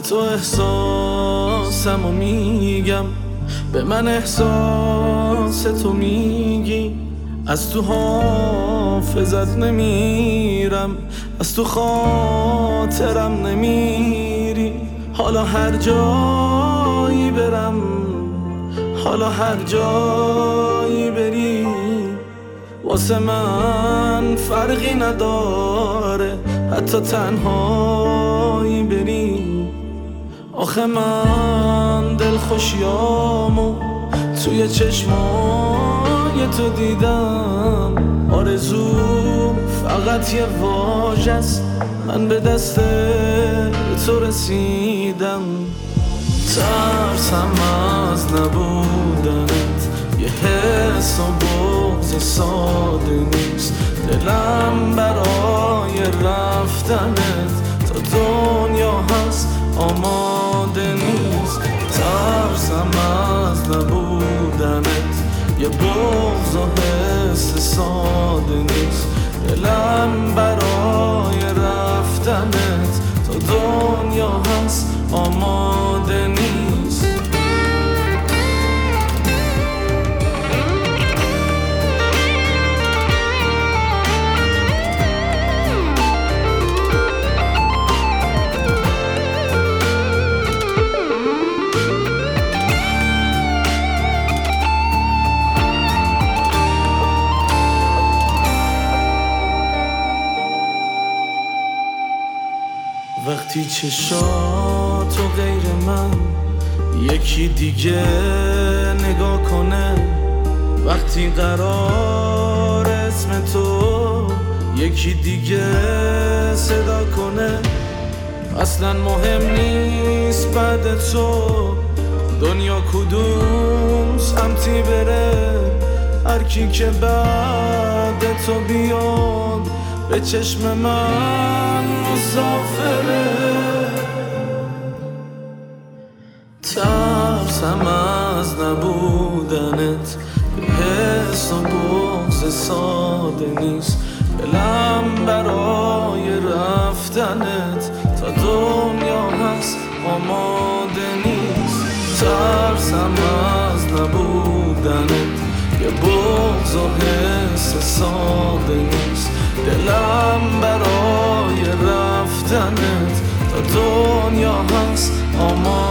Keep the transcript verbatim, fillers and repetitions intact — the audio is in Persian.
تو احساسمو میگم، به من احساس تو میگی. از تو حافظت نمیرم، از تو خاطرم نمیری. حالا هر جایی برم، حالا هر جایی بری، واسه من فرقی نداره، حتی تنهایی بری. آخه من دلخوشیامو توی چشمای تو دیدم. آرزو فقط یه واژه است، من به دست تو رسیدم. ترسم از نبودنت، یه حس و بغض ساده نیست. دلم برای رفتنت تا دنیا هست آماده نیست. ترسم از نبودنت، یه بغض و حس ساده نیست. دلم برای رفتنت تا دنیا هست آماده نیست. وقتی چشاتو غیر من یکی دیگه نگاه کنه، وقتی قرار اسم تو یکی دیگه صدا کنه، اصلا مهم نیست بعد تو دنیا کدوم سمتی بره. هر کی که بعد تو بیاد به چشم من مسافره. ترسم از نبودنت، حس و بغض ساده نیست. دلم برای رفتنت تا دنیا هست آماده نیست. ترسم از نبودنت، یه بغض و حس ساده نیست. دلم برای رفتنت تا دنیا هست آماده